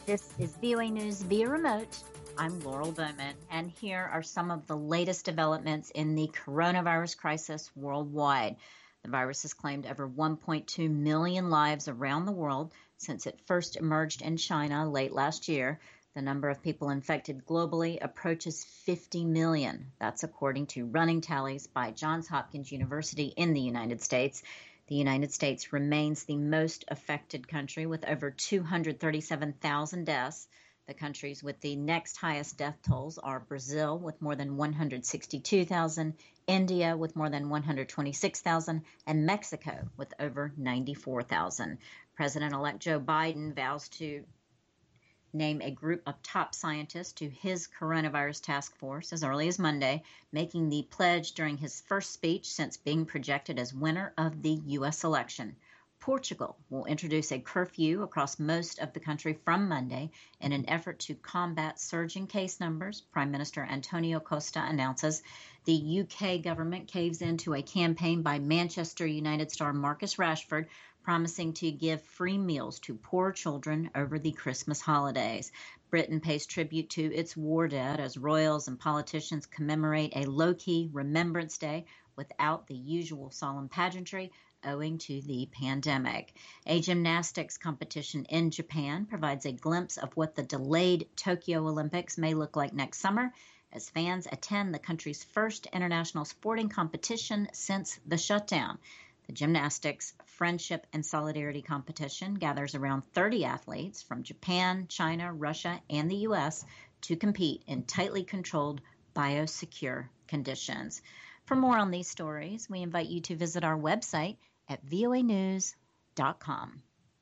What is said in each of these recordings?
This is VOA News via remote. I'm Laurel Bowman, and here are some of the latest developments in the coronavirus crisis worldwide. The virus has claimed over 1.2 million lives around the world since it first emerged in China late last year. The number of people infected globally approaches 50 million. That's according to running tallies by Johns Hopkins University in the United States. The United States remains the most affected country with over 237,000 deaths. The countries with the next highest death tolls are Brazil with more than 162,000, India with more than 126,000, and Mexico with over 94,000. President-elect Joe Biden vows to name a group of top scientists to his coronavirus task force as early as Monday, making the pledge during his first speech since being projected as winner of the U.S. election. Portugal will introduce a curfew across most of the country from Monday in an effort to combat surging case numbers, Prime Minister Antonio Costa announces. The UK government caves into a campaign by Manchester United star Marcus Rashford, promising to give free meals to poor children over the Christmas holidays. Britain pays tribute to its war dead as royals and politicians commemorate a low-key Remembrance Day without the usual solemn pageantry owing to the pandemic. A gymnastics competition in Japan provides a glimpse of what the delayed Tokyo Olympics may look like next summer as fans attend the country's first international sporting competition since the shutdown. The gymnastics Friendship and Solidarity competition gathers around 30 athletes from Japan, China, Russia, and the U.S. to compete in tightly controlled, biosecure conditions. For more on these stories, we invite you to visit our website at voanews.com.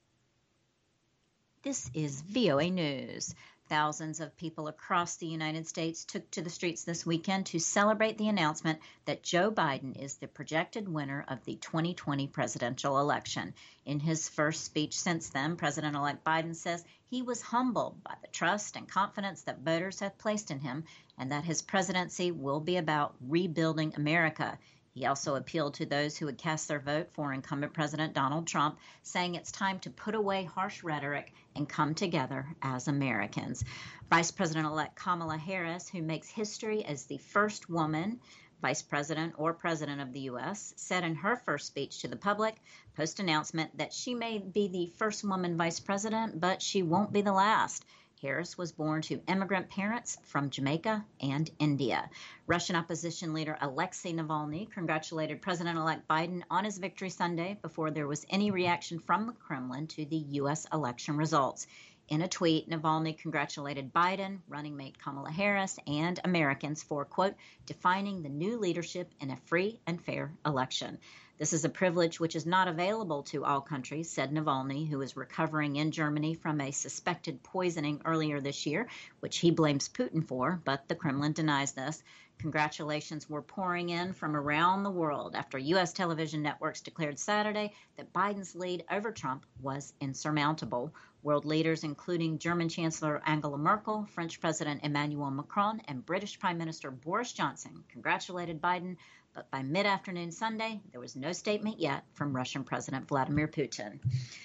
This is VOA News. Thousands of people across the United States took to the streets this weekend to celebrate the announcement that Joe Biden is the projected winner of the 2020 presidential election. In his first speech since then, President-elect Biden says he was humbled by the trust and confidence that voters have placed in him and that his presidency will be about rebuilding America. He also appealed to those who would cast their vote for incumbent President Donald Trump, saying it's time to put away harsh rhetoric and come together as Americans. Vice President-elect Kamala Harris, who makes history as the first woman vice president or president of the U.S., said in her first speech to the public post-announcement that she may be the first woman vice president, but she won't be the last. Harris was born to immigrant parents from Jamaica and India. Russian opposition leader Alexei Navalny congratulated President-elect Biden on his victory Sunday before there was any reaction from the Kremlin to the U.S. election results. In a tweet, Navalny congratulated Biden, running mate Kamala Harris, and Americans for, quote, defining the new leadership in a free and fair election. This is a privilege which is not available to all countries, said Navalny, who is recovering in Germany from a suspected poisoning earlier this year, which he blames Putin for, but the Kremlin denies this. Congratulations were pouring in from around the world after U.S. television networks declared Saturday that Biden's lead over Trump was insurmountable. World leaders, including German Chancellor Angela Merkel, French President Emmanuel Macron, and British Prime Minister Boris Johnson, congratulated Biden, but by mid-afternoon Sunday, there was no statement yet from Russian President Vladimir Putin.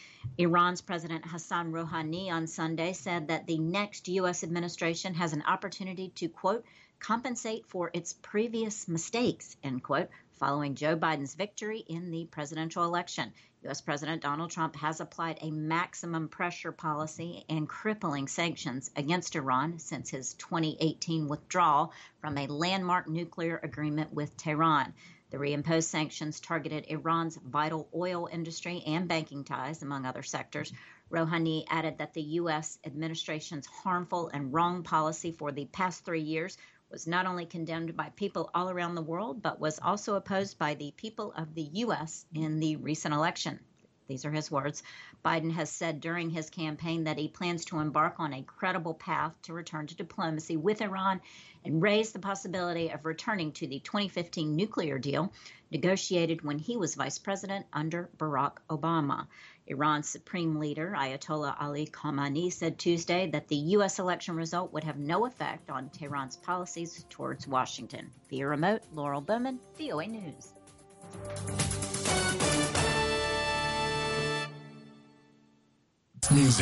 Iran's President Hassan Rouhani on Sunday said that the next U.S. administration has an opportunity to, quote, compensate for its previous mistakes, end quote, following Joe Biden's victory in the presidential election. U.S. President Donald Trump has applied a maximum pressure policy and crippling sanctions against Iran since his 2018 withdrawal from a landmark nuclear agreement with Tehran. The reimposed sanctions targeted Iran's vital oil industry and banking ties, among other sectors. Rouhani added that the U.S. administration's harmful and wrong policy for the past 3 years was not only condemned by people all around the world, but was also opposed by the people of the U.S. in the recent election. These are his words. Biden has said during his campaign that he plans to embark on a credible path to return to diplomacy with Iran and raise the possibility of returning to the 2015 nuclear deal negotiated when he was vice president under Barack Obama. Iran's supreme leader, Ayatollah Ali Khamenei, said Tuesday that the U.S. election result would have no effect on Tehran's policies towards Washington. Via remote, Laurel Bowman, VOA News. Music.